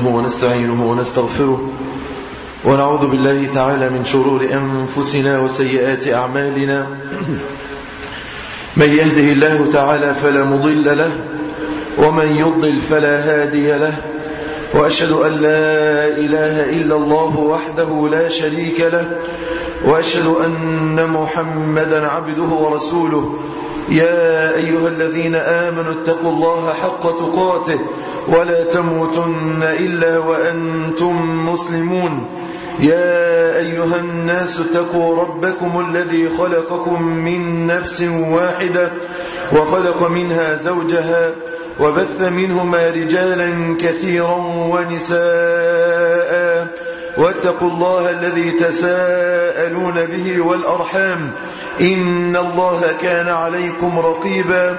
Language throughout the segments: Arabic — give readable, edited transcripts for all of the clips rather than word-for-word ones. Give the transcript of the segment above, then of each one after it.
نحمده ونستعينه ونستغفره ونعوذ بالله تعالى من شرور أنفسنا وسيئات أعمالنا. من يهده الله تعالى فلا مضل له ومن يضلل فلا هادي له، وأشهد أن لا إله إلا الله وحده لا شريك له، وأشهد أن محمدا عبده ورسوله. يا أيها الذين آمنوا اتقوا الله حق تقاته ولا تموتن إلا وأنتم مسلمون. يا أيها الناس اتقوا ربكم الذي خلقكم من نفس واحدة وخلق منها زوجها وبث منهما رجالا كثيرا ونساء، واتقوا الله الذي تساءلون به والأرحام إن الله كان عليكم رقيبا.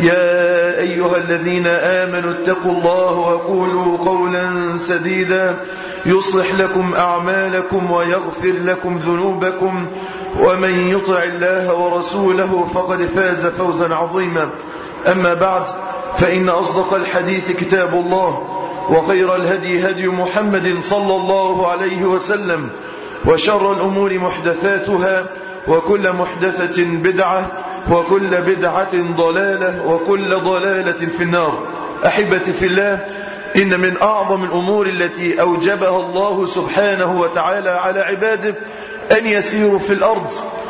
يا أيها الذين آمنوا اتقوا الله وقولوا قولا سديدا يصلح لكم أعمالكم ويغفر لكم ذنوبكم، ومن يطع الله ورسوله فقد فاز فوزا عظيما. أما بعد، فإن أصدق الحديث كتاب الله، وخير الهدي هدي محمد صلى الله عليه وسلم، وشر الأمور محدثاتها، وكل محدثة بدعة، وكل بدعة ضلالة، وكل ضلالة في النار. أحبتي في الله، إن من أعظم الأمور التي أوجبها الله سبحانه وتعالى على عباده أن يسيروا في الأرض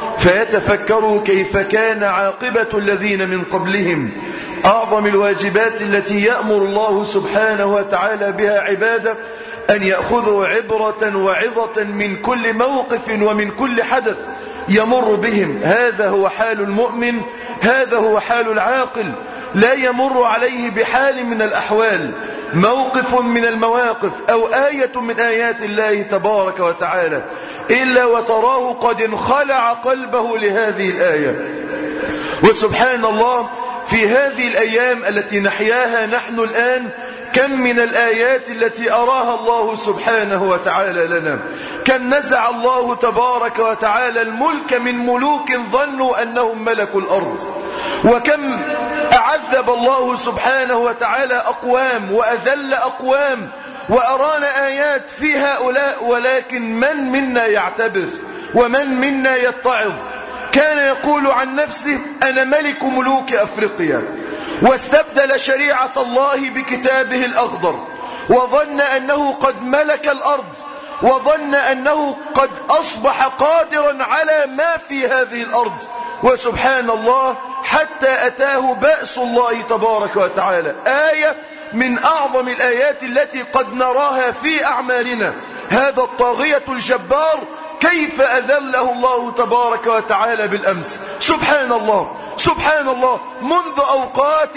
فيتفكروا كيف كان عاقبة الذين من قبلهم. أعظم الواجبات التي يأمر الله سبحانه وتعالى بها عباده أن يأخذوا عبرة وعظة من كل موقف ومن كل حدث يمر بهم. هذا هو حال المؤمن، هذا هو حال العاقل. لا يمر عليه بحال من الأحوال موقف من المواقف أو آية من آيات الله تبارك وتعالى إلا وتراه قد انخلع قلبه لهذه الآية. وسبحان الله، في هذه الأيام التي نحياها نحن الآن كم من الآيات التي أراها الله سبحانه وتعالى لنا. كم نزع الله تبارك وتعالى الملك من ملوك ظنوا أنهم ملكوا الأرض، وكم أعذب الله سبحانه وتعالى أقوام وأذل أقوام، وأرانا آيات في هؤلاء، ولكن من منا يعتبر ومن منا يتعظ؟ كان يقول عن نفسه أنا ملك ملوك أفريقيا، واستبدل شريعة الله بكتابه الأخضر، وظن أنه قد ملك الأرض، وظن أنه قد أصبح قادرا على ما في هذه الأرض. وسبحان الله، حتى أتاه بأس الله تبارك وتعالى، آية من أعظم الآيات التي قد نراها في أعمالنا. هذا الطاغية الجبار كيف أذله الله تبارك وتعالى بالأمس. سبحان الله، سبحان الله، منذ أوقات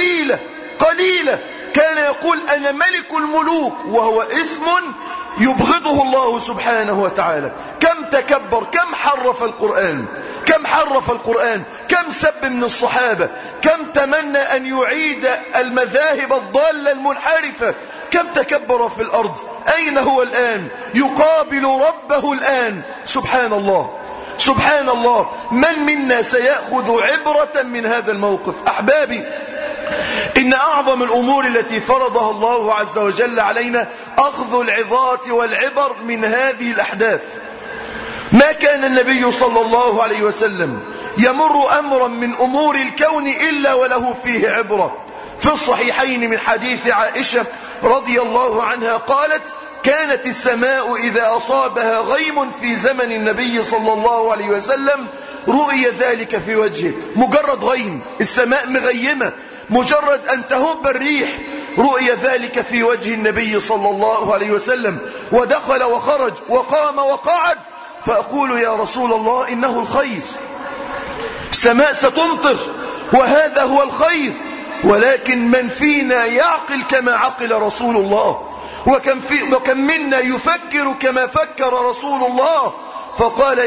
قليلة كان يقول أنا ملك الملوك، وهو اسم يبغضه الله سبحانه وتعالى. كم تكبر، كم حرف القرآن، كم حرف القرآن، كم سب من الصحابة، كم تمنى أن يعيد المذاهب الضالة المنحرفة، كم تكبر في الأرض. أين هو الآن؟ يقابل ربه الآن. سبحان الله، سبحان الله. من منا سيأخذ عبرة من هذا الموقف؟ أحبابي، إن أعظم الأمور التي فرضها الله عز وجل علينا أخذ العظات والعبر من هذه الأحداث. ما كان النبي صلى الله عليه وسلم يمر أمرا من أمور الكون إلا وله فيه عبرة. في الصحيحين من حديث عائشة رضي الله عنها قالت: كانت السماء إذا أصابها غيم في زمن النبي صلى الله عليه وسلم رؤي ذلك في وجهه. مجرد غيم، السماء مغيمة، مجرد أن تهب الريح، رؤي ذلك في وجه النبي صلى الله عليه وسلم، ودخل وخرج وقام وقعد، فأقول يا رسول الله إنه الخير، السماء ستمطر وهذا هو الخير. ولكن من فينا يعقل كما عقل رسول الله؟ وكم منا يفكر كما فكر رسول الله؟ فقال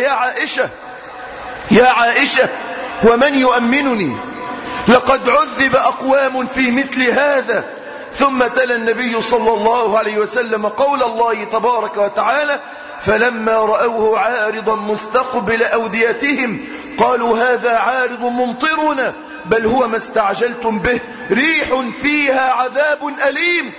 يا عائشة ومن يؤمنني؟ لقد عذب أقوام في مثل هذا. ثم تلا النبي صلى الله عليه وسلم قول الله تبارك وتعالى: فلما رأوه عارضا مستقبل أوديتهم قالوا هذا عارض ممطرنا بل هو ما استعجلتم به، ريح فيها عذاب أليم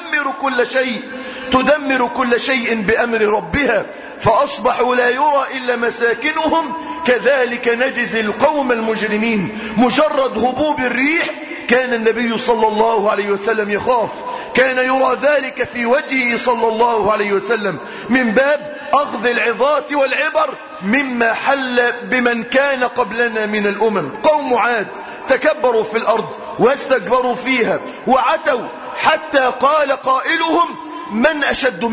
تدمر كل شيء بأمر ربها فأصبحوا لا يرى إلا مساكنهم كذلك نجزي القوم المجرمين. مجرد هبوب الريح كان النبي صلى الله عليه وسلم يخاف، كان يرى ذلك في وجهه صلى الله عليه وسلم، من باب أخذ العظات والعبر مما حل بمن كان قبلنا من الأمم. قوم عاد تكبروا في الأرض واستكبروا فيها وعتوا حتى قال قائلهم من أشد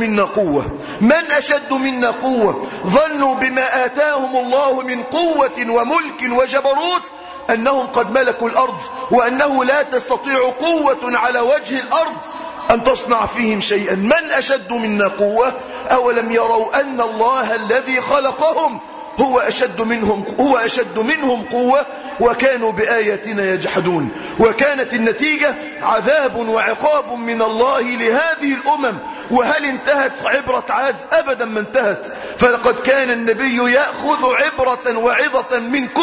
منا قوة ظنوا بما آتاهم الله من قوة وملك وجبروت أنهم قد ملكوا الأرض، وأنه لا تستطيع قوة على وجه الأرض أن تصنع فيهم شيئا. من أشد منا قوة؟ أولم يروا أن الله الذي خلقهم هو أشد منهم قوة وكانوا بآياتنا يجحدون. وكانت النتيجة عذاب وعقاب من الله لهذه الأمم. وهل انتهت عبرة عاد؟ أبدا ما انتهت. فلقد كان النبي يأخذ عبرة وعظة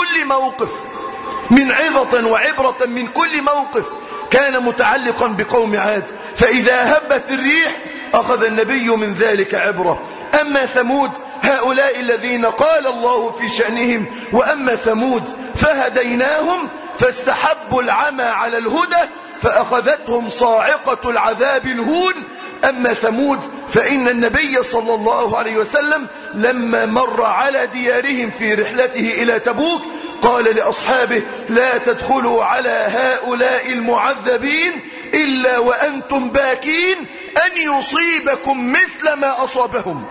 من كل موقف كان متعلقا بقوم عاد. فإذا هبت الريح أخذ النبي من ذلك عبرة. أما ثمود هؤلاء الذين قال الله في شأنهم وأما ثمود فهديناهم فاستحبوا العمى على الهدى فأخذتهم صاعقة العذاب الهون. أما ثمود فإن النبي صلى الله عليه وسلم لما مر على ديارهم في رحلته إلى تبوك قال لأصحابه لا تدخلوا على هؤلاء المعذبين إلا وأنتم باكين أن يصيبكم مثل ما أصابهم.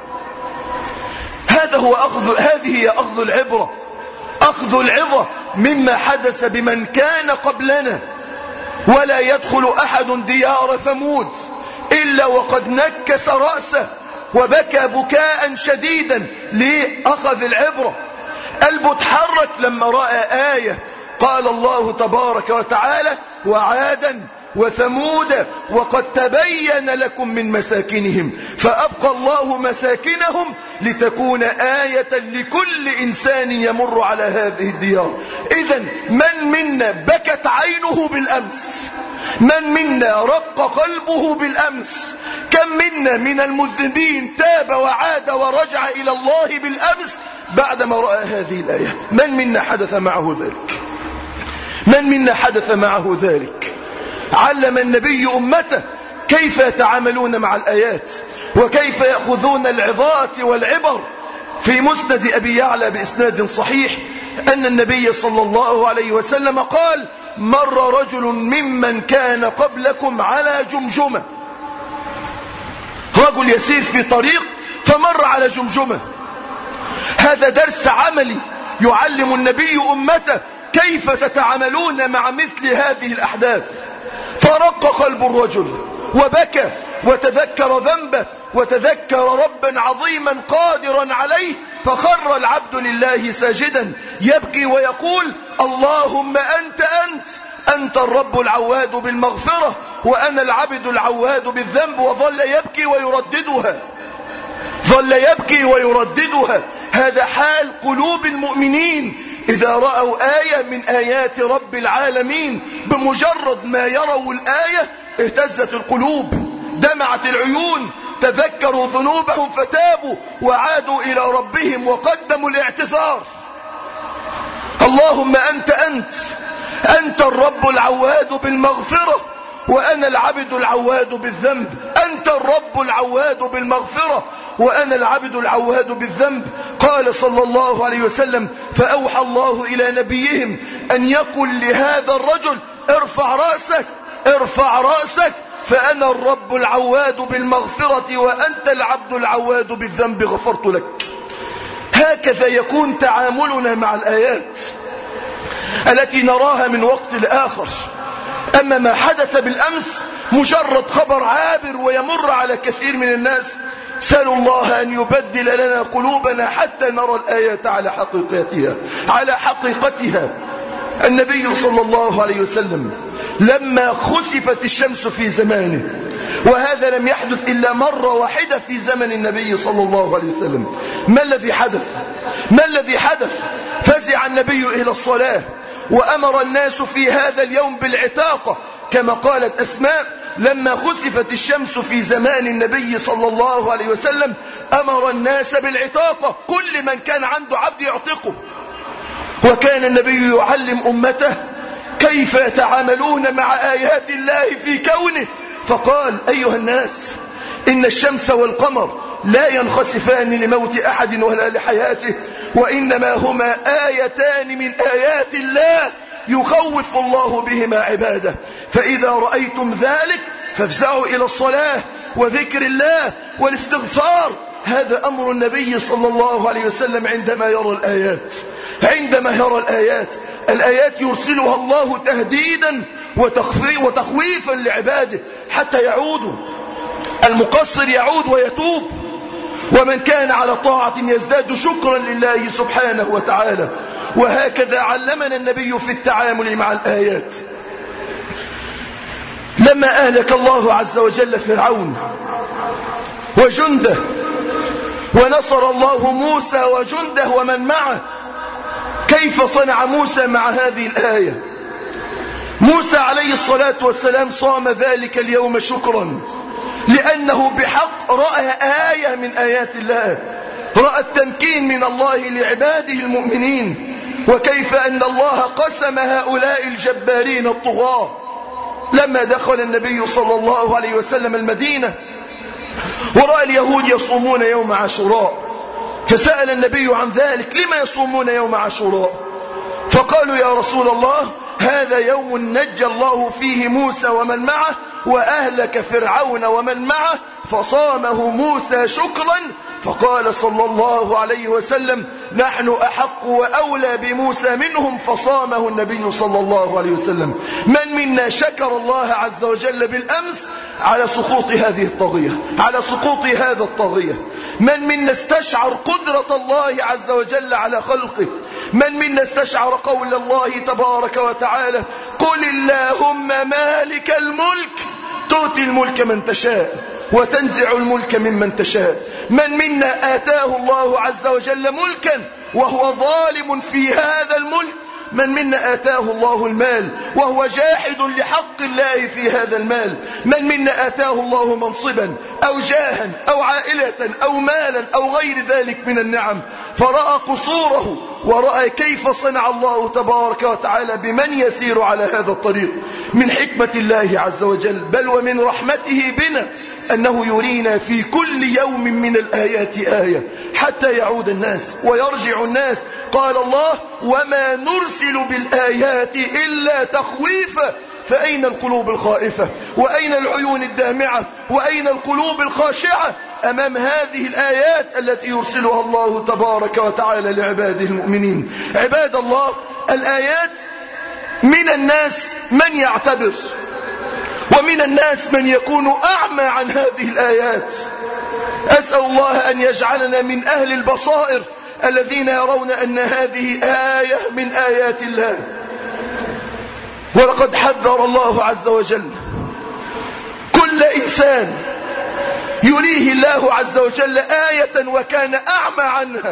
هذه هي أخذ العبرة، أخذ العظة مما حدث بمن كان قبلنا. ولا يدخل أحد ديار ثمود إلا وقد نكس رأسه وبكى بكاء شديدا. ليه؟ أخذ العبرة. قلبه اتحرك لما رأى آية قال الله تبارك وتعالى وعادا وثمود وقد تبين لكم من مساكنهم فأبقى الله مساكنهم لتكون آية لكل إنسان يمر على هذه الديار. إذن من منا بكت عينه بالأمس؟ من منا رق قلبه بالأمس؟ كم منا من المذنبين تاب وعاد ورجع إلى الله بالأمس بعدما رأى هذه الآية؟ من منا حدث معه ذلك؟ علم النبي أمته كيف يتعاملون مع الآيات وكيف يأخذون العظات والعبر. في مسند أبي يعلى بإسناد صحيح أن النبي صلى الله عليه وسلم قال مر رجل ممن كان قبلكم على جمجمة. رجل يسير في طريق فمر على جمجمة. هذا درس عملي يعلم النبي أمته كيف تتعاملون مع مثل هذه الأحداث. فرق قلب الرجل وبكى وتذكر ذنبه وتذكر ربا عظيما قادرا عليه فخر العبد لله ساجدا يبكي ويقول اللهم أنت الرب العواد بالمغفرة وأنا العبد العواد بالذنب. وظل يبكي ويرددها. هذا حال قلوب المؤمنين إذا رأوا آية من آيات رب العالمين بمجرد ما يروا الآية اهتزت القلوب دمعت العيون تذكروا ذنوبهم فتابوا وعادوا إلى ربهم وقدموا الاعتذار. اللهم أنت الرب العواد بالمغفرة وأنا العبد العواد بالذنب. أنت الرب العواد بالمغفرة وأنا العبد العواد بالذنب. قال صلى الله عليه وسلم فأوحى الله إلى نبيهم أن يقول لهذا الرجل ارفع رأسك فأنا الرب العواد بالمغفرة وأنت العبد العواد بالذنب غفرت لك. هكذا يكون تعاملنا مع الآيات التي نراها من وقت لآخر. أما ما حدث بالأمس مجرد خبر عابر ويمر على كثير من الناس. سألوا الله أن يبدل لنا قلوبنا حتى نرى الآيات على حقيقتها. النبي صلى الله عليه وسلم لما خسفت الشمس في زمانه وهذا لم يحدث إلا مرة واحدة في زمن النبي صلى الله عليه وسلم. ما الذي حدث؟ فزع النبي إلى الصلاة وأمر الناس في هذا اليوم بالعتاقة، كما قالت أسماء لما خسفت الشمس في زمان النبي صلى الله عليه وسلم أمر الناس بالعتاقة، كل من كان عنده عبد يعتقه. وكان النبي يعلم أمته كيف يتعاملون مع آيات الله في كونه، فقال: أيها الناس، إن الشمس والقمر لا ينخسفان لموت أحد ولا لحياته، وإنما هما آيتان من آيات الله يخوف الله بهما عباده، فإذا رأيتم ذلك فافزعوا إلى الصلاة وذكر الله والاستغفار. هذا أمر النبي صلى الله عليه وسلم عندما يرى الآيات. الآيات يرسلها الله تهديدا وتخويفا لعباده حتى يعودوا. المقصر يعود ويتوب، ومن كان على طاعة يزداد شكرا لله سبحانه وتعالى. وهكذا علمنا النبي في التعامل مع الآيات. لما أهلك الله عز وجل فرعون وجنده، ونصر الله موسى وجنده ومن معه، كيف صنع موسى مع هذه الآية؟ موسى عليه الصلاة والسلام صام ذلك اليوم شكرا، لأنه بحق رأى آية من آيات الله، رأى التمكين من الله لعباده المؤمنين، وكيف أن الله قسم هؤلاء الجبارين الطغاة. لما دخل النبي صلى الله عليه وسلم المدينة ورأى اليهود يصومون يوم عاشوراء، فسأل النبي عن ذلك: لما يصومون يوم عاشوراء؟ فقالوا: يا رسول الله، هذا يوم نجى الله فيه موسى ومن معه وأهلك فرعون ومن معه، فصامه موسى شكرا. فقال صلى الله عليه وسلم: نحن أحق وأولى بموسى منهم، فصامه النبي صلى الله عليه وسلم. من منا شكر الله عز وجل بالأمس على سقوط هذه الطاغية، على سقوط هذا الطاغية؟ من منا استشعر قدرة الله عز وجل على خلقه؟ من منا استشعر قول الله تبارك وتعالى: قل اللهم مالك الملك تؤتي الملك من تشاء وتنزع الملك ممن تشاء؟ من منا آتاه الله عز وجل ملكا وهو ظالم في هذا الملك؟ من منا آتاه الله المال وهو جاحد لحق الله في هذا المال؟ من منا آتاه الله منصبا أو جاها أو عائلة أو مالا أو غير ذلك من النعم، فرأى قصوره ورأى كيف صنع الله تبارك وتعالى بمن يسير على هذا الطريق؟ من حكمة الله عز وجل بل ومن رحمته بنا أنه يرينا في كل يوم من الآيات آية حتى يعود الناس ويرجع الناس. قال الله: وما نرسل بالآيات إلا تخويفا. فأين القلوب الخائفة؟ وأين العيون الدامعة؟ وأين القلوب الخاشعة أمام هذه الآيات التي يرسلها الله تبارك وتعالى لعباده المؤمنين؟ عباد الله، الآيات من الناس من يعتبر، ومن الناس من يكون أعمى عن هذه الآيات. أسأل الله أن يجعلنا من أهل البصائر الذين يرون أن هذه آية من آيات الله. ولقد حذر الله عز وجل كل إنسان يريه الله عز وجل آية وكان أعمى عنها،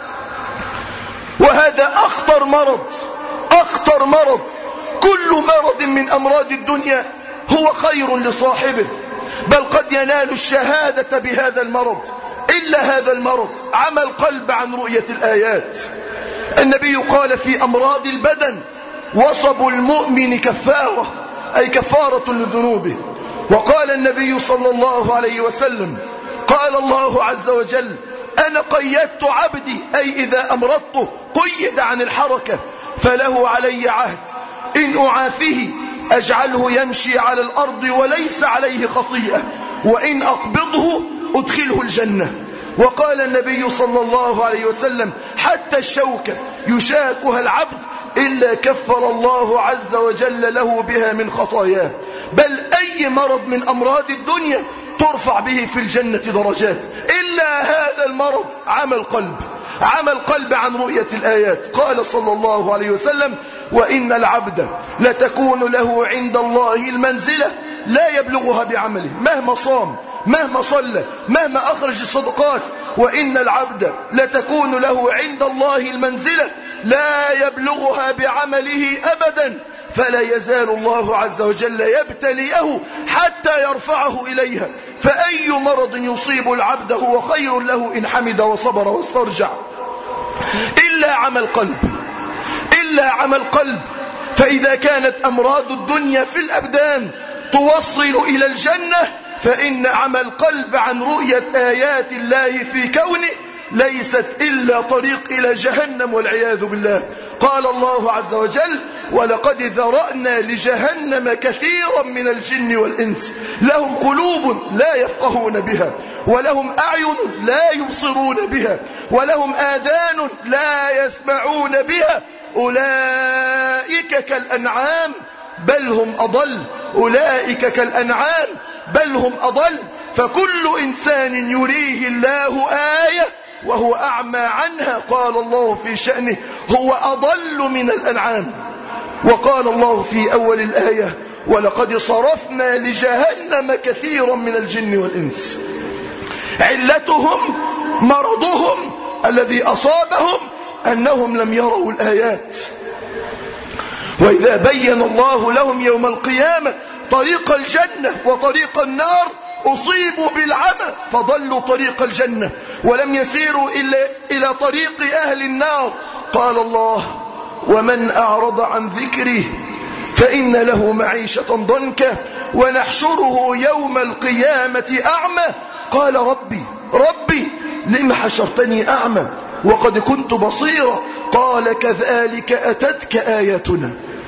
وهذا أخطر مرض، أخطر مرض. كل مرض من أمراض الدنيا هو خير لصاحبه، بل قد ينال الشهادة بهذا المرض، إلا هذا المرض عمى القلب عن رؤية الآيات. النبي قال في أمراض البدن: وصب المؤمن كفارة، أي كفارة لذنوبه. وقال النبي صلى الله عليه وسلم: قال الله عز وجل: أنا قيدت عبدي، أي إذا أمرضته قيد عن الحركة، فله علي عهد، إن أعافيه أجعله يمشي على الأرض وليس عليه خطيئة، وإن أقبضه أدخله الجنة. وقال النبي صلى الله عليه وسلم: حتى الشوكة يشاكها العبد إلا كفر الله عز وجل له بها من خطاياه. بل أي مرض من أمراض الدنيا ترفع به في الجنة درجات، إلا هذا المرض عمى القلب، عمى القلب عن رؤية الآيات. قال صلى الله عليه وسلم: وإن العبد لتكون له عند الله المنزلة لا يبلغها بعمله، مهما صام، مهما صلى، مهما أخرج الصدقات. وإن العبد لتكون له عند الله المنزلة لا يبلغها بعمله أبدا، فلا يزال الله عز وجل يبتليه حتى يرفعه إليها. فأي مرض يصيب العبد هو خير له إن حمد وصبر واسترجع، إلا عمى القلب. فإذا كانت أمراض الدنيا في الأبدان توصل إلى الجنة، فإن عمى القلب عن رؤية آيات الله في كونه ليست إلا طريق إلى جهنم والعياذ بالله. قال الله عز وجل: ولقد ذرأنا لجهنم كثيرا من الجن والإنس لهم قلوب لا يفقهون بها، ولهم أعين لا يبصرون بها، ولهم آذان لا يسمعون بها، أولئك كالأنعام بل هم أضل. أولئك كالأنعام بل هم أضل. فكل إنسان يريه الله آية وهو أعمى عنها، قال الله في شأنه: هو أضل من الأنعام. وقال الله في أول الآية: ولقد صرفنا لجهنم كثيرا من الجن والإنس. علتهم مرضهم الذي أصابهم أنهم لم يروا الآيات. وإذا بين الله لهم يوم القيامة طريق الجنة وطريق النار أصيبوا بالعمى فضلوا طريق الجنة ولم يسيروا إلا إلى طريق أهل النار. قال الله: ومن أعرض عن ذكري فإن له معيشة ضنكا ونحشره يوم القيامة أعمى. قال: ربي لم حشرتني أعمى وقد كنت بصيرا. قال: كذلك أتتك آياتنا.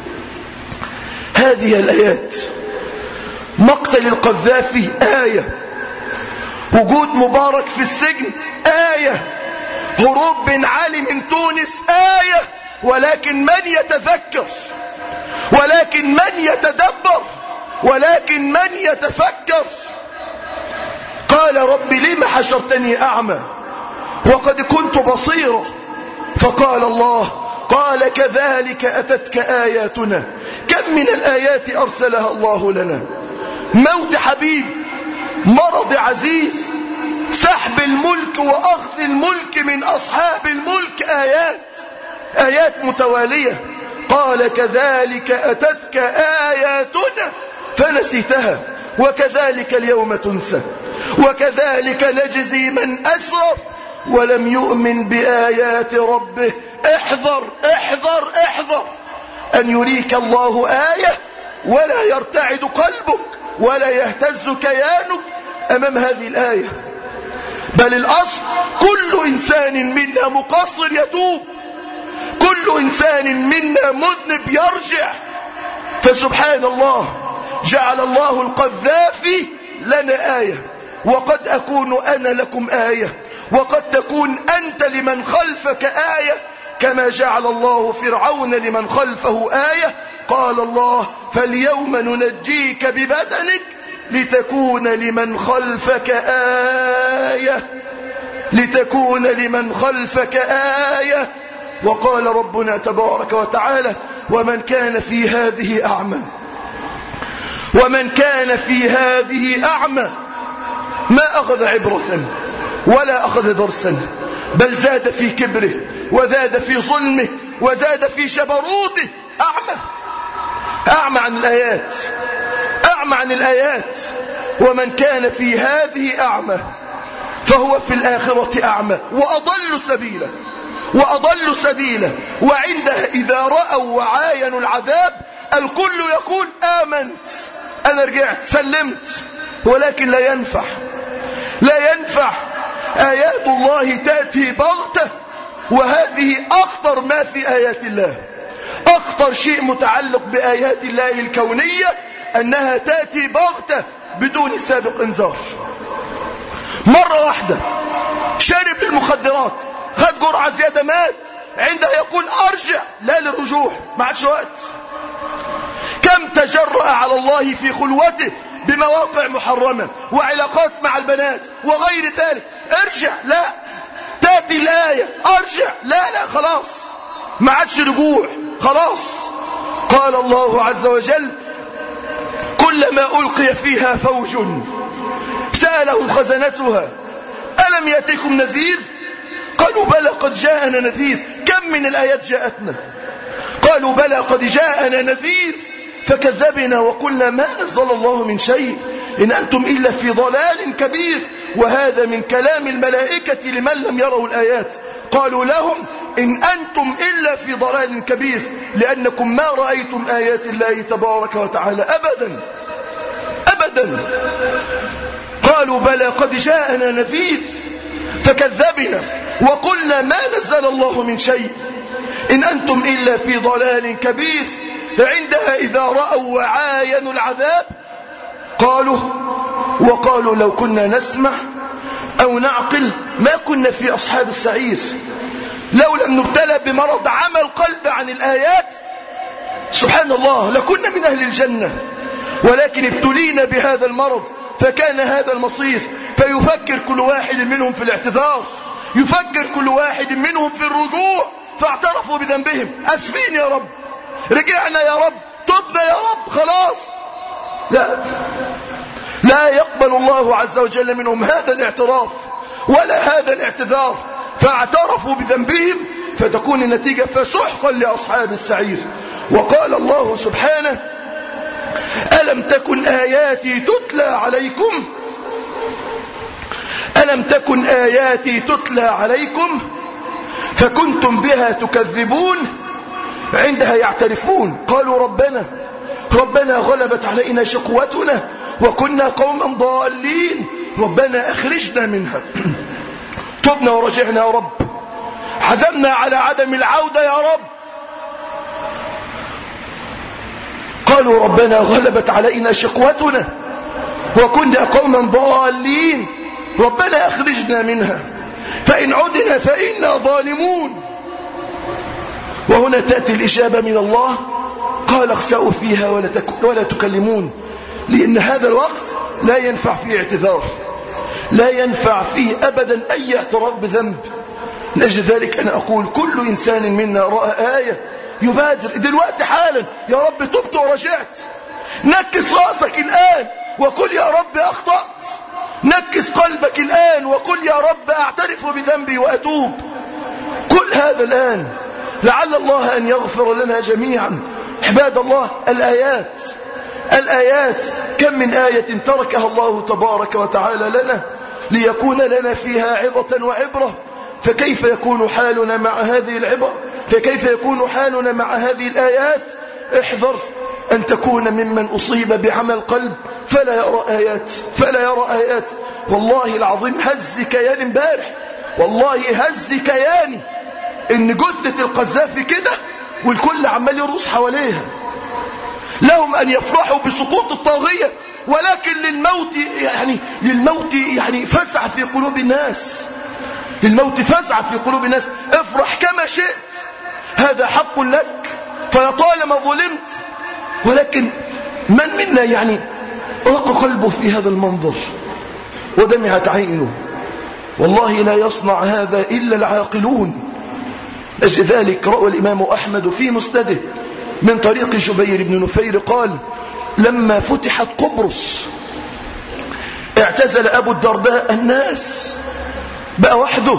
هذه الآيات: مقتل القذافي آية، وجود مبارك في السجن آية، هروب بن علي من تونس آية، ولكن من يتذكر، ولكن من يتدبر، ولكن من يتفكر. قال: رب لم حشرتني أعمى وقد كنت بصيرا. فقال الله: قال: كذلك أتتك آياتنا. كم من الآيات أرسلها الله لنا: موت حبيب، مرض عزيز، سحب الملك وأخذ الملك من أصحاب الملك، آيات متوالية. قال: كذلك أتتك آياتنا فنسيتها وكذلك اليوم تنسى وكذلك نجزي من أسرف ولم يؤمن بآيات ربه. احذر احذر احذر أن يريك الله آية ولا يرتعد قلبك ولا يهتز كيانك أمام هذه الآية. بل الأصل كل إنسان منا مقصر يتوب، كل إنسان منا مذنب يرجع. فسبحان الله، جعل الله القذافي لنا آية، وقد أكون أنا لكم آية، وقد تكون أنت لمن خلفك آية، كما جعل الله فرعون لمن خلفه آية. قال الله: فاليوم ننجيك ببدنك لتكون لمن خلفك آية، لتكون لمن خلفك آية. وقال ربنا تبارك وتعالى: ومن كان في هذه أعمى، ومن كان في هذه أعمى ما أخذ عبرة ولا أخذ درسا، بل زاد في كبره وزاد في ظلمه وزاد في جبروته. أعمى عن الآيات، أعمى عن الآيات. ومن كان في هذه أعمى فهو في الآخرة أعمى وأضل سبيلا. وعندها إذا رأوا وعاينوا العذاب الكل يقول: آمنت، أنا رجعت سلمت. ولكن لا ينفع. آيات الله تأتي بغتة، وهذه أخطر ما في آيات الله. أخطر شيء متعلق بآيات الله الكونية أنها تأتي بغتة بدون سابق انذار. مرة واحدة شرب المخدرات، خد جرعة زيادة، مات، عندها يقول أرجع، لا للرجوع، ما عادش وقت. كم تجرأ على الله في خلوته بمواقع محرمة وعلاقات مع البنات وغير ذلك. ارجع، لا. تأتي الآية أرجع، لا خلاص، ما عادش رجوع، خلاص. قال الله عز وجل: كلما ألقي فيها فوج سألهم خزنتها ألم يأتكم نذير؟ قالوا بلى قد جاءنا نذير. كم كم من الآيات جاءتنا. قالوا بلى قد جاءنا نذير فكذبنا وقلنا ما نزل الله من شيء إن أنتم إلا في ضلال كبير. وهذا من كلام الملائكة لمن لم يروا الآيات. قالوا لهم إن أنتم إلا في ضلال كبير لأنكم ما رأيتم آيات الله تبارك وتعالى أبدا أبدا. قالوا بلى قد جاءنا نذير فكذبنا وقلنا ما نزل الله من شيء إن أنتم إلا في ضلال كبير. عندها إذا رأوا وعاينوا العذاب وقالوا لو كنا نسمع أو نعقل ما كنا في أصحاب السعير. لو لم نبتلى بمرض عمى القلب عن الآيات سبحان الله لكنا من أهل الجنة، ولكن ابتلينا بهذا المرض فكان هذا المصير. فيفكر كل واحد منهم في الاعتذار، يفكر كل واحد منهم في الرجوع، فاعترفوا بذنبهم. أسفين يا رب، رجعنا يا رب، تبنا يا رب، خلاص. لا يقبل الله عز وجل منهم هذا الاعتراف ولا هذا الاعتذار، فاعترفوا بذنبهم فتكون النتيجة فسحقا لأصحاب السعير. وقال الله سبحانه ألم تكن آياتي تتلى عليكم فكنتم بها تكذبون. عندها يعترفون قالوا ربنا غلبت علينا شقوتنا وكنا قوما ضالين ربنا أخرجنا منها. تبنا ورجعنا يا رب، حزمنا على عدم العودة يا رب. قالوا ربنا غلبت علينا شقوتنا وكنا قوما ضالين ربنا أخرجنا منها فإن عدنا فإنا ظالمون. وهنا تأتي الإجابة من الله قال اخسأوا فيها ولا تكلمون، لأن هذا الوقت لا ينفع فيه اعتذار، لا ينفع فيه أبدا أي اعتراف بذنب. لأجل ذلك أنا أقول كل إنسان منا رأى آية يبادر دلوقتي حالا يا رب تبت ورجعت. نكس رأسك الآن وقل يا رب أخطأت، نكس قلبك الآن وقل يا رب أعترف بذنبي وأتوب. كل هذا الآن لعل الله أن يغفر لنا جميعا. عباد الله، الآيات كم من آية تركها الله تبارك وتعالى لنا ليكون لنا فيها عظة وعبرة. فكيف يكون حالنا مع هذه العبر؟ فكيف يكون حالنا مع هذه الآيات؟ احذر أن تكون ممن أصيب بعمى القلب فلا يرى آيات. والله العظيم هز كياني امبارح، والله هز كياني إن جثة القذافي كده والكل عمال يرقص حواليها. لهم أن يفرحوا بسقوط الطاغية، ولكن للموت فزع في قلوب الناس، للموت فزع في قلوب الناس. افرح كما شئت، هذا حق لك فلطالما ظلمت. ولكن من منا رق قلبه في هذا المنظر ودمعت عينه؟ والله لا يصنع هذا إلا العاقلون. أجل ذلك روى الإمام أحمد في مسنده من طريق جبير بن نفير قال لما فتحت قبرص اعتزل أبو الدرداء الناس، بقى وحده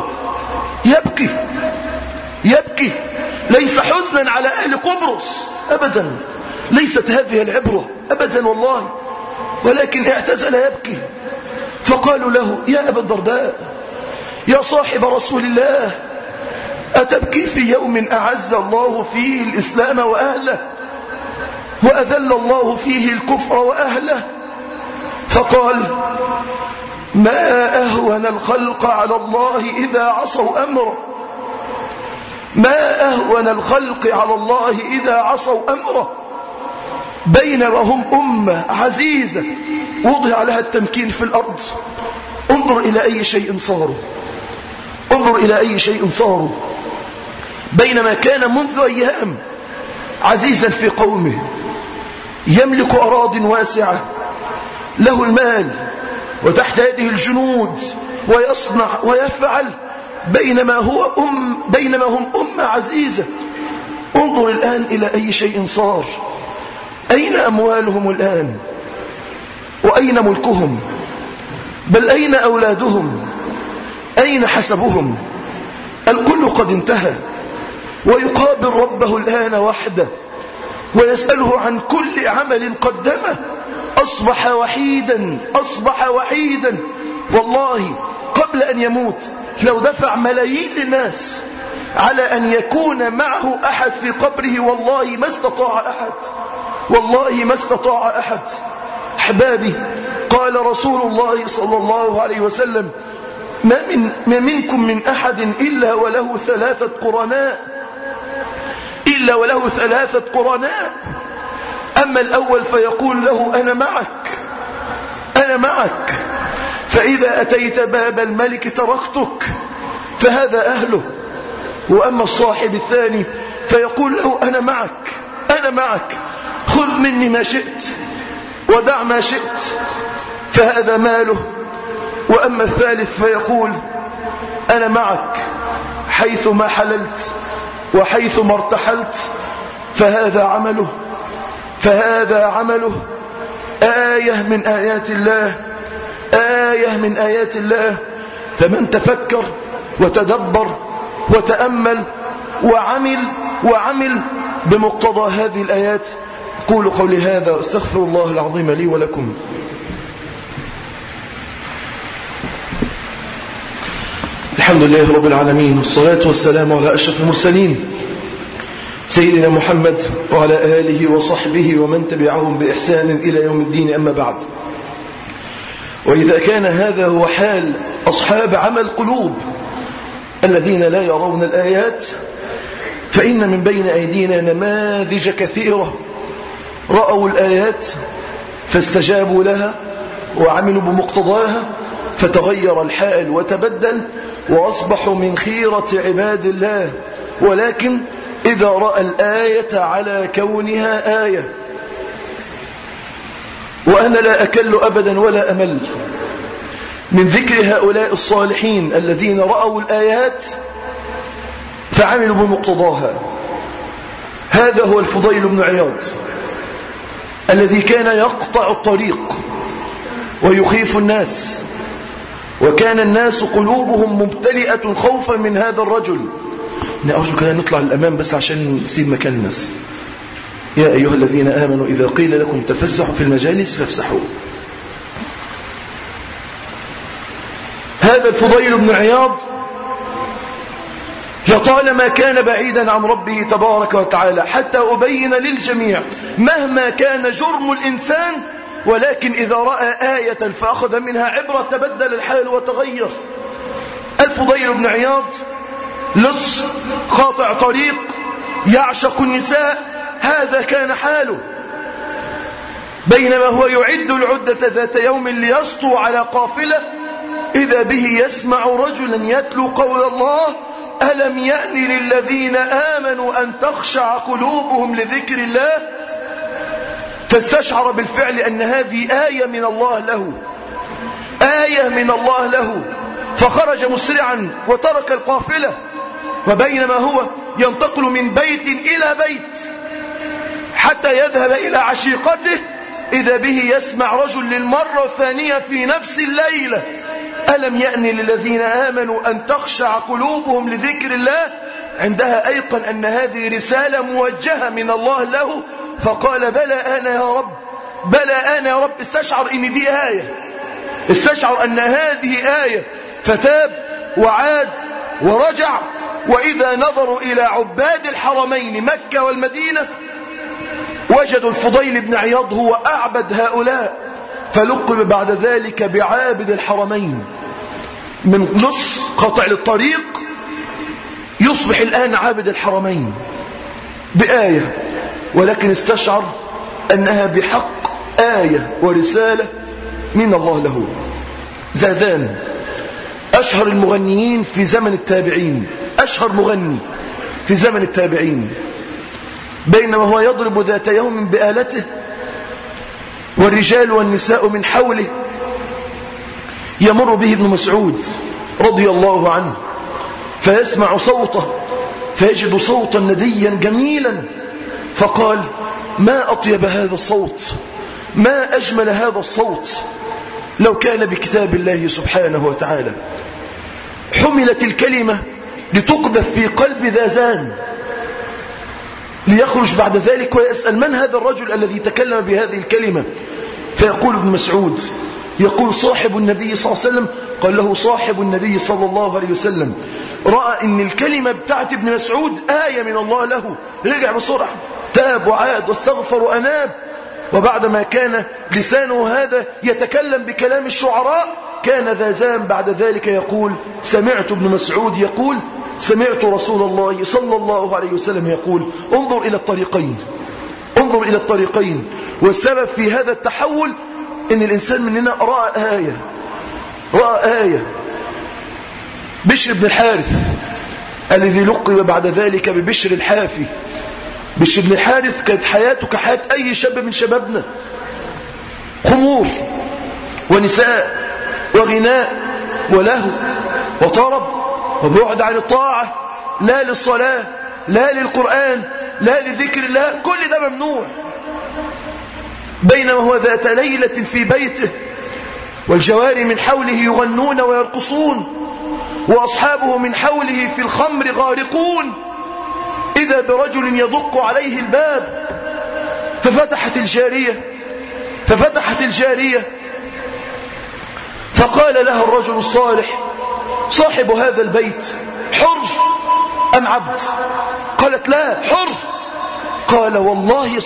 يبكي ليس حزنا على أهل قبرص أبدا، ليست هذه العبرة أبدا والله، ولكن اعتزل يبكي. فقالوا له يا أبا الدرداء يا صاحب رسول الله أتبكي في يوم أعز الله فيه الإسلام وأهله وأذل الله فيه الكفر وأهله؟ فقال ما أهون الخلق على الله إذا عصوا أمره، ما أهون الخلق على الله إذا عصوا أمره، بينما هم أمة عزيزة وضع لها التمكين في الأرض. انظر إلى أي شيء صاروا، انظر إلى أي شيء صاروا. بينما كان منذ أيام عزيزا في قومه، يملك أراضٍ واسعة، له المال وتحت يده الجنود ويصنع ويفعل، بينما هم أمة عزيزة. انظر الآن إلى أي شيء صار. أين أموالهم الآن؟ وأين ملكهم؟ بل أين أولادهم؟ أين حسبهم؟ الكل قد انتهى. ويقابل ربه الآن وحده ويسأله عن كل عمل قدمه. أصبح وحيدا. والله قبل أن يموت لو دفع ملايين للناس على أن يكون معه أحد في قبره والله ما استطاع أحد. أحبابي، قال رسول الله صلى الله عليه وسلم: ما منكم من أحد إلا وله ثلاثة قرناء. أما الأول فيقول له: أنا معك، فإذا أتيت باب الملك تركتك، فهذا أهله. وأما الصاحب الثاني فيقول له: أنا معك، خذ مني ما شئت ودع ما شئت، فهذا ماله. وأما الثالث فيقول: أنا معك حيث ما حللت وحيث ما ارتحلت، فهذا عمله. آية من آيات الله. فمن تفكر وتدبر وتأمل وعمل بمقتضى هذه الآيات. قولوا قولي هذا واستغفر الله العظيم لي ولكم. الحمد لله رب العالمين، والصلاة والسلام على أشرف المرسلين سيدنا محمد وعلى آله وصحبه ومن تبعهم بإحسان إلى يوم الدين. أما بعد، وإذا كان هذا هو حال أصحاب عمى القلوب الذين لا يرون الآيات، فإن من بين أيدينا نماذج كثيرة رأوا الآيات فاستجابوا لها وعملوا بمقتضاها، فتغير الحال وتبدل وأصبحوا من خيرة عباد الله. ولكن إذا رأى الآية على كونها آية، وأنا لا أكل أبدا ولا أمل من ذكر هؤلاء الصالحين الذين رأوا الآيات فعملوا بمقتضاها. هذا هو الفضيل بن عياض الذي كان يقطع الطريق ويخيف الناس، وكان الناس قلوبهم ممتلئة خوفا من هذا الرجل. أرجو كنا نطلع للأمام بس عشان نسيب مكان الناس. يا أيها الذين آمنوا إذا قيل لكم تفسحوا في المجالس فافسحوا. هذا الفضيل بن عياض لطالما كان بعيدا عن ربه تبارك وتعالى، حتى أبين للجميع مهما كان جرم الإنسان، ولكن إذا رأى آية فأخذ منها عبرة تبدل الحال وتغير. الفضيل بن عياض لص قاطع طريق يعشق النساء، هذا كان حاله. بينما هو يعد العدة ذات يوم ليسطو على قافلة، إذا به يسمع رجلا يتلو قول الله: ألم يأن للذين آمنوا أن تخشع قلوبهم لذكر الله. فاستشعر بالفعل أن هذه آية من الله له، فخرج مسرعا وترك القافلة. وبينما هو ينتقل من بيت إلى بيت حتى يذهب إلى عشيقته، إذا به يسمع رجل للمرة الثانية في نفس الليلة: ألم يأن للذين آمنوا أن تخشع قلوبهم لذكر الله. عندها أيقن أن هذه رسالة موجهة من الله له، فقال: بلى أنا يا رب. استشعر أن دي آية، استشعر أن هذه آية، فتاب وعاد ورجع. وإذا نظروا إلى عباد الحرمين مكة والمدينة وجدوا الفضيل بن عياض هو أعبد هؤلاء، فلقب بعد ذلك بعابد الحرمين. من نص قطع للطريق يصبح الآن عابد الحرمين بآية، ولكن استشعر أنها بحق آية ورسالة من الله له. زادان أشهر المغنيين في زمن التابعين، أشهر مغني في زمن التابعين، بينما هو يضرب ذات يوم بآلته والرجال والنساء من حوله، يمر به ابن مسعود رضي الله عنه فيسمع صوته، فيجد صوتا نديا جميلا، فقال: ما أطيب هذا الصوت، ما أجمل هذا الصوت، لو كان بكتاب الله سبحانه وتعالى. حملت الكلمة لتقذف في قلب ذازان، ليخرج بعد ذلك ويسأل من هذا الرجل الذي تكلم بهذه الكلمة؟ فيقول ابن مسعود، يقول صاحب النبي صلى الله عليه وسلم. قال له صاحب النبي صلى الله عليه وسلم رأى ان الكلمة بتاعت ابن مسعود آية من الله له، رجع بسرعة، تاب وعاد واستغفر وأناب. وبعدما كان لسانه هذا يتكلم بكلام الشعراء، كان ذا زام بعد ذلك يقول سمعت ابن مسعود يقول سمعت رسول الله صلى الله عليه وسلم يقول انظر إلى الطريقين، انظر إلى الطريقين. والسبب في هذا التحول إن الإنسان مننا رأى آية. بشر بن الحارث الذي لقب بعد ذلك ببشر الحافي. بشر بن الحارث كانت حياته كحياة أي شاب من شبابنا، خمور ونساء وغناء ولهو وطرب وبعد عن الطاعة، لا للصلاة لا للقرآن لا لذكر الله، كل ده ممنوع. بينما هو ذات ليلة في بيته والجواري من حوله يغنون ويرقصون وأصحابه من حوله في الخمر غارقون، إذا برجل يدق عليه الباب ففتحت الجارية فقال لها الرجل الصالح صاحب هذا البيت حر أم عبد؟ قالت لا حر. قال والله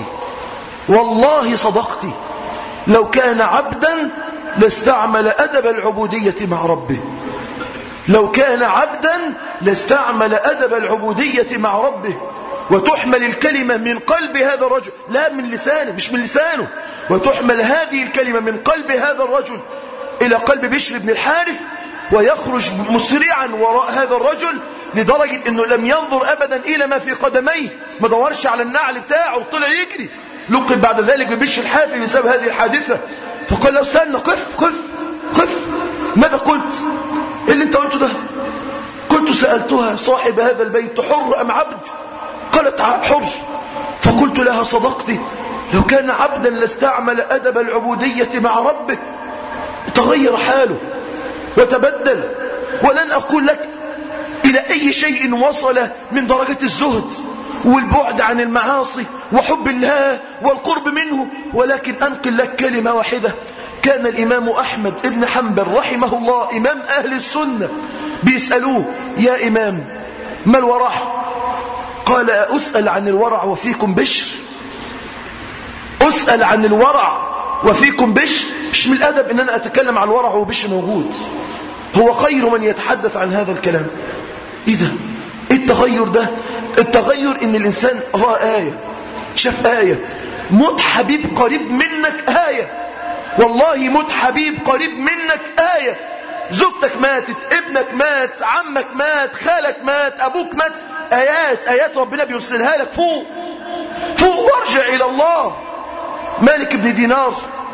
صدقتي، لو كان عبدا لاستعمل أدب العبودية مع ربه، لو كان عبدا لاستعمل أدب العبودية مع ربه. وتحمل الكلمة من قلب هذا الرجل، لا من لسانه، مش من لسانه، وتحمل هذه الكلمة من قلب هذا الرجل إلى قلب بشر بن الحارث، ويخرج مسرعا وراء هذا الرجل لدرجة أنه لم ينظر أبدا إلى ما في قدميه، ما دورش على النعل بتاعه وطلع يجري. لقب بعد ذلك ببشر الحافي بسبب هذه الحادثة. فقال له استنى، قف، ماذا قلت؟ إيه اللي انت قلته ده؟ قلت سألتها صاحب هذا البيت حر أم عبد؟ قالت حر. فقلت لها صدقتي، لو كان عبدا لاستعمل أدب العبودية مع ربه. تغير حاله وتبدل. ولن أقول لك إلى أي شيء وصل من درجة الزهد والبعد عن المعاصي وحب الله والقرب منه، ولكن أنقل لك كلمة واحدة. كان الإمام أحمد ابن حنبل رحمه الله إمام أهل السنة بيسألوه يا إمام ما الورع؟ قال أسأل عن الورع وفيكم بشر؟ أسأل عن الورع وفيكم بشر؟ مش من الأدب إن أنا أتكلم عن الورع وبشر موجود، هو خير من يتحدث عن هذا الكلام. إيه ده؟ إيه التغير ده؟ التغير إن الإنسان رأى آية، شاف آية. موت حبيب قريب منك آية، والله موت حبيب قريب منك آية. زوجتك ماتت، ابنك مات، عمك مات، خالك مات، أبوك مات، آيات ربنا بيرسلها لك فوق وارجع إلى الله. مالك بن دينار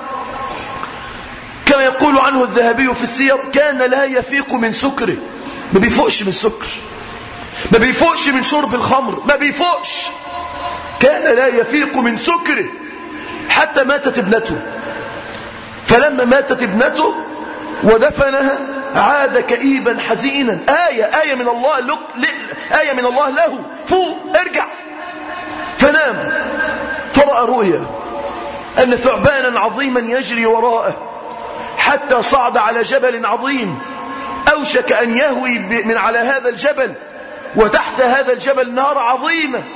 كما يقول عنه الذهبي في السير كان لا يفيق من سكره، ما بيفوقش من سكر، ما بيفوقش من شرب الخمر، ما بيفوقش. كان لا يفيق من سكره حتى ماتت ابنته. فلما ماتت ابنته ودفنها عاد كئيبا حزينا. آية من الله آية من الله له، فوق ارجع. فنام فرأى رؤيا أن ثعبانا عظيما يجري وراءه حتى صعد على جبل عظيم، أوشك أن يهوي من على هذا الجبل، وتحت هذا الجبل نار عظيمة.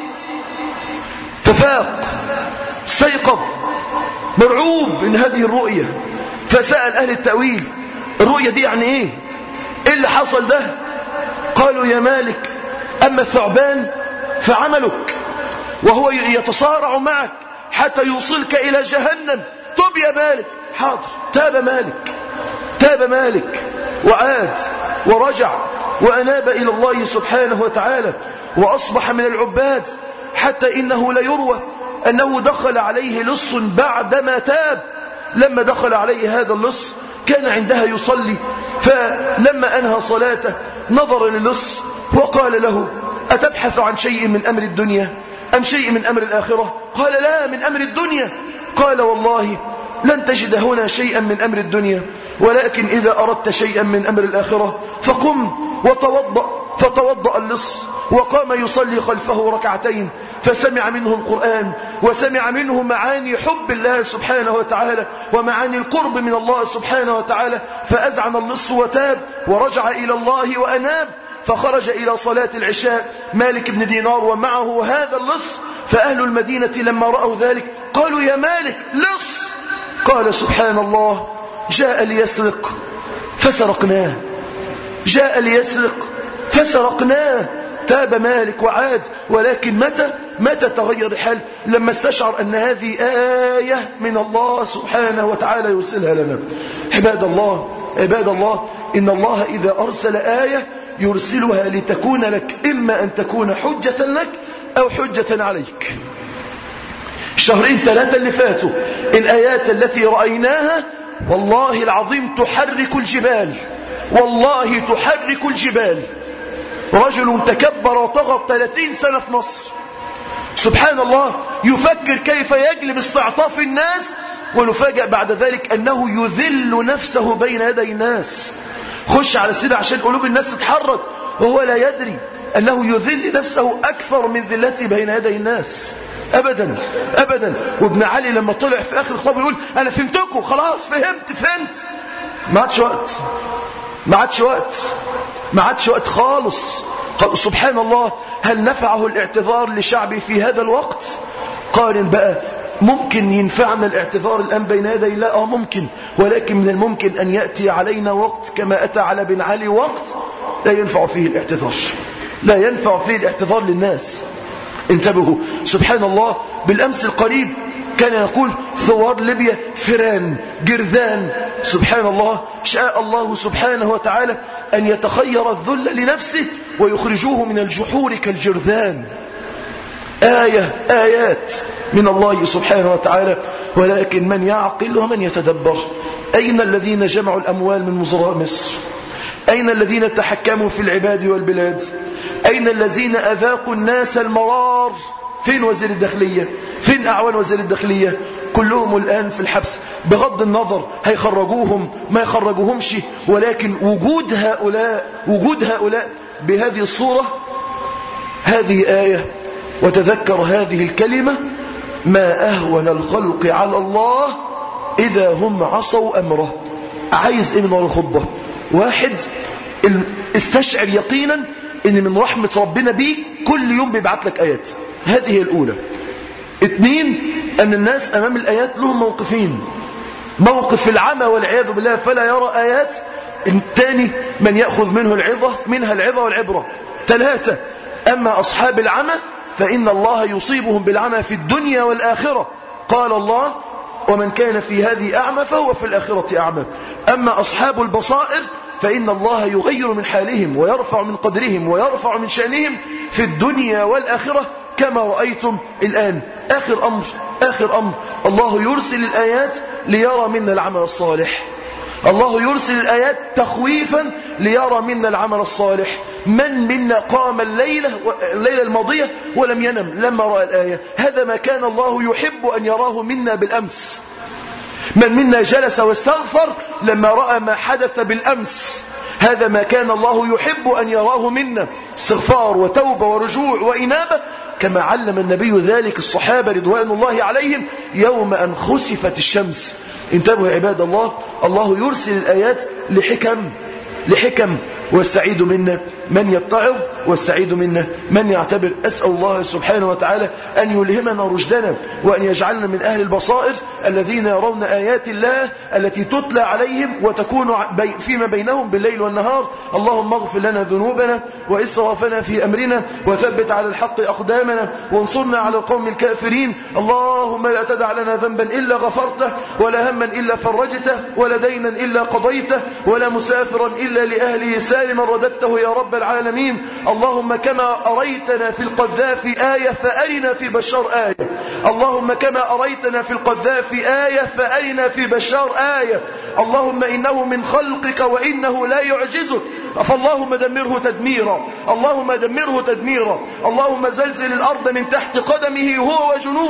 ففاق، استيقظ مرعوب من هذه الرؤية، فسأل أهل التأويل الرؤية دي يعني إيه اللي حصل ده؟ قالوا يا مالك أما الثعبان فعملك، وهو يتصارع معك حتى يوصلك إلى جهنم. تب يا مالك. حاضر. تاب مالك وعاد ورجع وأناب إلى الله سبحانه وتعالى وأصبح من العباد، حتى إنه ليروى أنه دخل عليه لص بعدما تاب. لما دخل عليه هذا اللص كان عندها يصلي، فلما أنهى صلاته نظر للص وقال له أتبحث عن شيء من أمر الدنيا أم شيء من أمر الآخرة؟ قال لا، من أمر الدنيا. قال والله لن تجد هنا شيئا من أمر الدنيا، ولكن إذا أردت شيئا من أمر الآخرة فقم وتوضأ فتوضأ اللص وقام يصلي خلفه ركعتين، فسمع منه القرآن وسمع منه معاني حب الله سبحانه وتعالى ومعاني القرب من الله سبحانه وتعالى، فأذعن اللص وتاب ورجع إلى الله وأناب، فخرج إلى صلاة العشاء مالك بن دينار ومعه هذا اللص. فأهل المدينة لما رأوا ذلك قالوا: يا مالك، لص. قال: سبحان الله، جاء ليسرق فسرقناه، جاء ليسرق فسرقناه. تاب مالك وعاد، ولكن متى تغير الحال؟ لما استشعر أن هذه آية من الله سبحانه وتعالى يرسلها لنا. عباد الله، إن الله إذا أرسل آية يرسلها لتكون لك، إما أن تكون حجة لك أو حجة عليك. الشهرين 3 اللي فاتوا الآيات التي رأيناها والله العظيم تحرك الجبال، والله تحرك الجبال. رجل تكبر وطغى 30 سنة في مصر، سبحان الله، يفكر كيف يجلب استعطاف الناس، ونفاجأ بعد ذلك أنه يذل نفسه بين يدي الناس. خش على السيدة عشان قلوب الناس تتحرك، وهو لا يدري أنه يذل نفسه أكثر من ذلته بين يدي الناس. أبدا أبدا. وابن علي لما طلع في آخر الخطاب يقول: أنا فهمتكم خلاص، فهمت. ما عادش وقت خالص. سبحان الله. هل نفعه الاعتذار لشعبه في هذا الوقت؟ قارن بقى، ممكن ينفعنا الاعتذار الآن بين يدي الله؟ ممكن، ولكن من الممكن أن يأتي علينا وقت كما أتى على بن علي وقت لا ينفع فيه الاعتذار، لا ينفع فيه الاعتذار للناس. انتبهوا. سبحان الله. بالأمس القريب كان يقول: ثوار ليبيا فيران جرذان. سبحان الله. شاء الله سبحانه وتعالى أن يتخير الذل لنفسه ويخرجوه من الجحور كالجرذان. آيات من الله سبحانه وتعالى، ولكن من يعقل ومن يتدبر. أين الذين جمعوا الأموال من وزراء مصر؟ أين الذين تحكموا في العباد والبلاد؟ أين الذين أذاقوا الناس المرار؟ فين وزير الداخلية؟ فين أعوان وزير الداخلية؟ كلهم الآن في الحبس، بغض النظر هيخرجوهم ما يخرجوهمش، ولكن وجود هؤلاء بهذه الصورة هذه آية. وتذكر هذه الكلمة: ما أهون الخلق على الله إذا هم عصوا أمره. عايز إيه من ورا الخطبة؟ واحد، استشعر يقينا إن من رحمة ربنا بيك كل يوم بيبعت لك آيات، هذه هي الأولى. 2، أن الناس أمام الآيات لهم موقفين: موقف العمى والعياذ بالله فلا يرى آيات. الثاني من يأخذ منها العظة والعبرة. 3، أما أصحاب العمى فإن الله يصيبهم بالعمى في الدنيا والآخرة. قال الله: ومن كان في هذه أعمى فهو في الآخرة أعمى. أما أصحاب البصائر فإن الله يغير من حالهم ويرفع من قدرهم ويرفع من شأنهم في الدنيا والآخرة كما رأيتم الآن. آخر أمر الله يرسل الآيات ليرى منا العمل الصالح. الله يرسل الآيات تخويفا ليرى منا العمل الصالح. من منا قام الليلة الماضية ولم ينم لما رأى الآية؟ هذا ما كان الله يحب أن يراه منا بالأمس. من منا جلس واستغفر لما رأى ما حدث بالأمس؟ هذا ما كان الله يحب أن يراه منا، استغفار وتوبة ورجوع وإنابة، كما علم النبي ذلك الصحابة رضوان الله عليهم يوم أن خسفت الشمس. انتبهوا عباد الله. الله يرسل الآيات لحكم، والسعيد منا من يتعظ، والسعيد منا من يعتبر. أسأل الله سبحانه وتعالى أن يلهمنا رشدنا، وأن يجعلنا من أهل البصائر الذين يرون آيات الله التي تتلى عليهم وتكون فيما بينهم بالليل والنهار. اللهم اغفر لنا ذنوبنا وإسرافنا في أمرنا، وثبت على الحق أقدامنا، وانصرنا على القوم الكافرين. اللهم لا تدع لنا ذنبا إلا غفرته، ولا هما إلا فرجته، ولا دينا إلا قضيته، ولا مسافرا إلا لأهله سالما رددته يا رب العالمين. اللهم كما أريتنا في القذافي آية فأرنا في بشار آية. اللهم كما أريتنا في القذافي آية فأرنا في بشار آية. اللهم إنه من خلقك وإنه لا يعجزك، فاللهم دمره تدميرا. اللهم دمره تدميرا. اللهم زلزل الأرض من تحت قدمه هو وجنوده.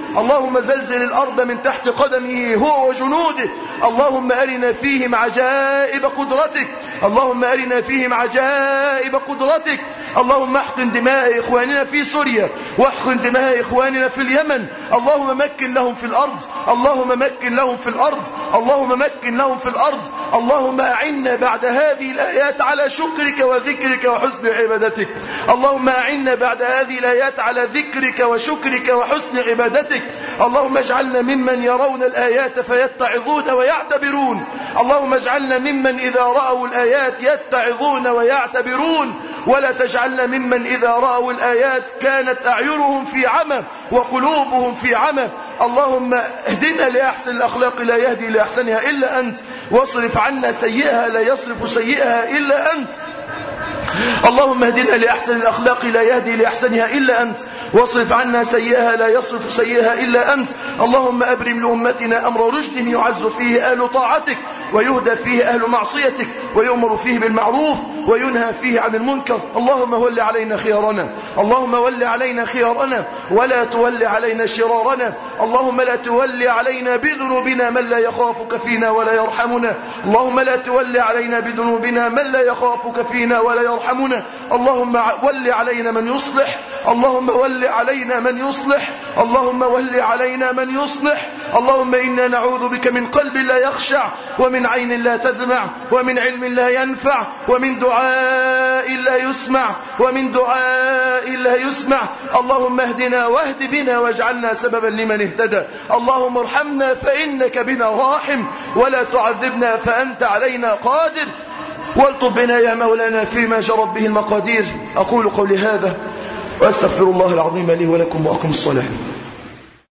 اللهم زلزل الأرض من تحت قدمه هو وجنوده. اللهم أرنا فيهم عجائب قدرتك. اللهم أرنا فيهم عجائب قدرتك. اللهم احقن دماء إخواننا في سوريا، واحقن دماء إخواننا في اليمن. اللهم مكن لهم في الأرض. اللهم مكن لهم في الأرض. اللهم مكن لهم في الأرض. اللهم أعنا بعد هذه الآيات على شكرك وذكرك وحسن عبادتك. اللهم أعنا بعد هذه الآيات على ذكرك وشكرك وحسن عبادتك. اللهم اجعلنا ممن يرون الآيات فيتعظون ويعتبرون. اللهم اجعلنا ممن إذا رأوا الآيات يتعظون ويعتبرون، ولا تجعلنا ممن إذا رأوا الآيات كانت أعينهم في عمى وقلوبهم في عمى. اللهم اهدنا لأحسن الأخلاق لا يهدي لأحسنها إلا أنت، واصرف عنا سيئها لا يصرف سيئها إلا أنت. اللهم اهدنا لأحسن الأخلاق لا يهدي لأحسنها إلا أنت، واصرف عنا سيئها لا يصرف سيئها إلا أنت. اللهم أبرم لأمتنا أمر رشد يعز فيه أهل طاعتك، ويهدى فيه أهل معصيتك، ويؤمر فيه بالمعروف وينهى فيه عن المنكر. اللهم ول علينا خيارنا. اللهم ول علينا خيارنا ولا تول علينا شرارنا. اللهم لا تول علينا بذنوبنا من لا يخافك فينا ولا يرحمنا. اللهم لا تول علينا بذنوبنا من لا يخافك فينا ولا يرحمنا. اللهم ول علينا من يصلح. اللهم ول علينا من يصلح. اللهم ول علينا من يصلح. اللهم إنا نعوذ بك من قلب لا يخشع، ومن عين لا تدمع، ومن علم لا ينفع، ومن دعاء لا يسمع، ومن دعاء لا يسمع. اللهم اهدنا واهد بنا واجعلنا سببا لمن اهتدى. اللهم ارحمنا فإنك بنا راحم، ولا تعذبنا فأنت علينا قادر. والطب بنا يا مولانا فيما جرت به المقادير. أقول قولي هذا وأستغفر الله العظيم لي ولكم وأقم الصلاة.